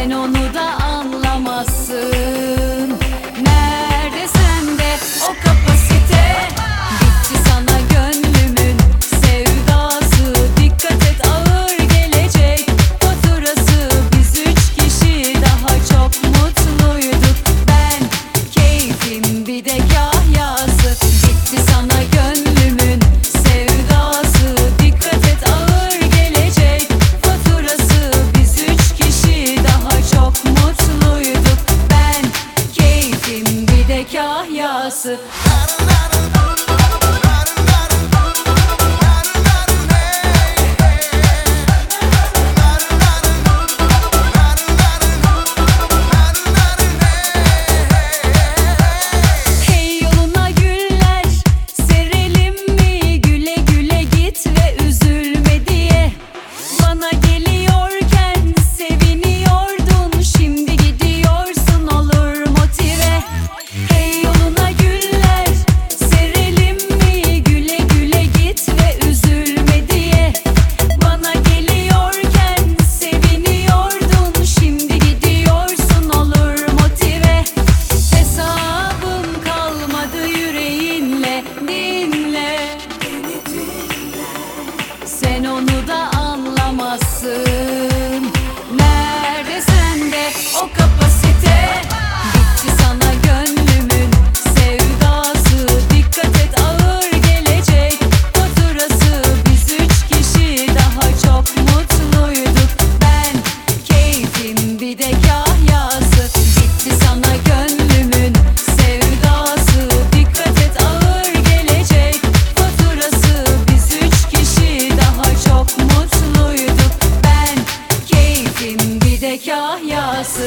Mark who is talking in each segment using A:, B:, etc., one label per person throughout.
A: Sen onu da anlamazsın. Nerede sende o kapasite? Bitti sana gönlümün sevdası. Dikkat et, ağır gelecek faturası. Biz 3 kişi daha çok mutluyduk. Ben keyfim bir de kahyası. Bitti sana gönlümün sevdası. Dikkat et, ağır gelecek faturası. Biz 3 kişi daha çok mutluyduk. Ben keyfim bir de kahyası. Hey yoluna güller serelim mi? Güle güle git ve üzülme diye. Bana geliyorken seviniyordun, şimdi gidiyorsun, olur motive. Hey yoluna güller serelim mi? Güle güle git ve üzülme diye. Bana geliyorken seviniyordun, şimdi gidiyorsun, olur motive. Hesabım kalmadı yüreğinle, dinle. Sen onu da anlamazsın. Nerede sende o kapasite? Bitti sana gönlümün sevdası. Dikkat et, ağır gelecek faturası. Biz 3 kişi daha çok mutluyduk. Ben keyfim bir de kahyası. Bitti sana gönlümün sevdası. Dikkat et, ağır gelecek faturası. Biz 3 kişi daha çok mutluyduk. Ben keyfim bir de kahyası.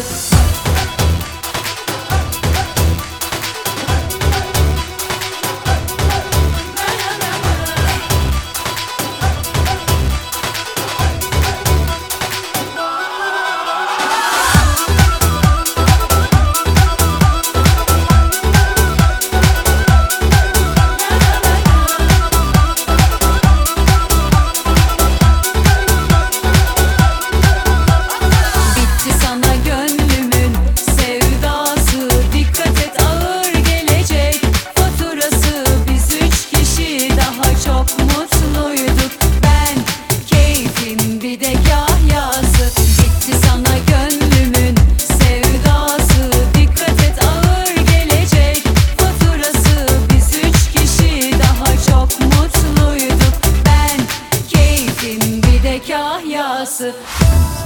A: Bitti sana gönlümün sevdası. Dikkat et, ağır gelecek faturası. Biz 3 kişi daha çok mutluyduk. Ben keyfim bir de kahyası. Bitti sana gönlümün sevdası. Dikkat et, ağır gelecek faturası. Biz 3 kişi daha çok mutluyduk. Ben keyfim bir de kahyası.